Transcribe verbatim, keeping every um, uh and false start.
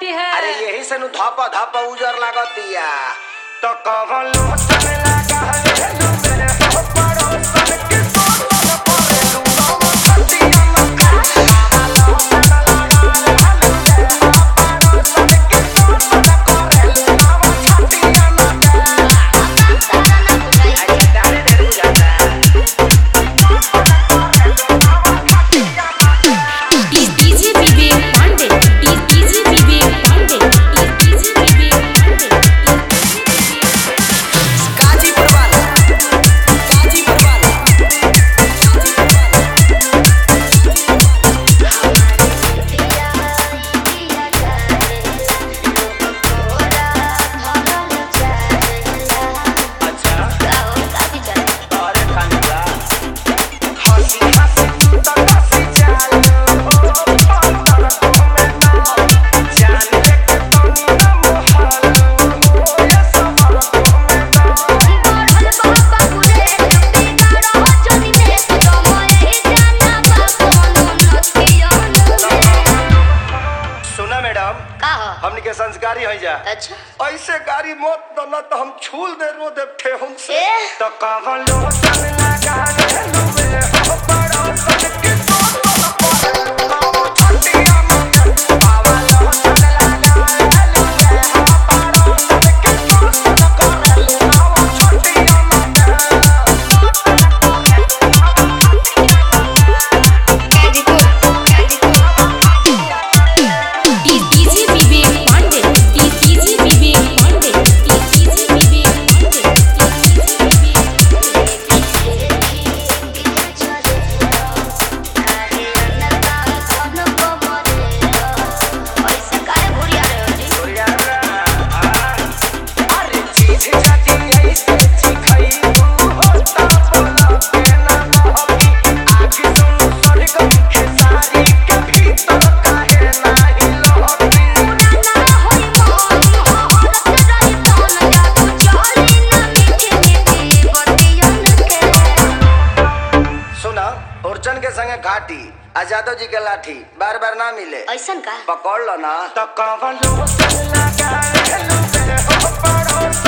की है। अरे यही से नु धापा धापा उजर लागतिया तो कवन लोचन लगा है नु मेरे हो पड़ोसन के सोचन करे नु नव छतिया में कवन लोचन लगा है नु मेरे हो पड़ोसन के सोचन करे नु नव छतिया में अरे डाले दे बुझाता DJ Vivek Pandey DJ Vivek Pandey DJ Vivek Pandey Ghazipur वाला गाजीपुर वाला अच्छा अरे खानका हंसी हंसी तू तो हंसी चालो पंतर को मैं तो जान लेके तनी न मोहलो ये सफर को मैं तो सुना मैडम हमनी के संस्कारी हो जा अच्छा ऐसे गाड़ी मत दना तो हम छूल दे रो दे ठेहुन से ए? तो कवन लोचन लगा रे लुबे हो पड़ोसन के सोचन करे नव छतिया में कवन लोचन लगा रे लुबे हो पड़ोसन के सोचन करे नव छतिया में DJ Vivek Pandey DJ Vivek Pandey DJ Vivek अरे चीज जाती ऐसे चिखई तू होता बोला के ना मोहब्बी आँख सुन स्वर्गम खेसारी के भीतर काहे नाही लहकी सुना अर्जुन के संगे घाटी आ यादव जी के लाठी बार बार ना मिले ऐसन का पकड़ लो ना तो कवन लोचन लगा रे लुबे हो पड़ोसन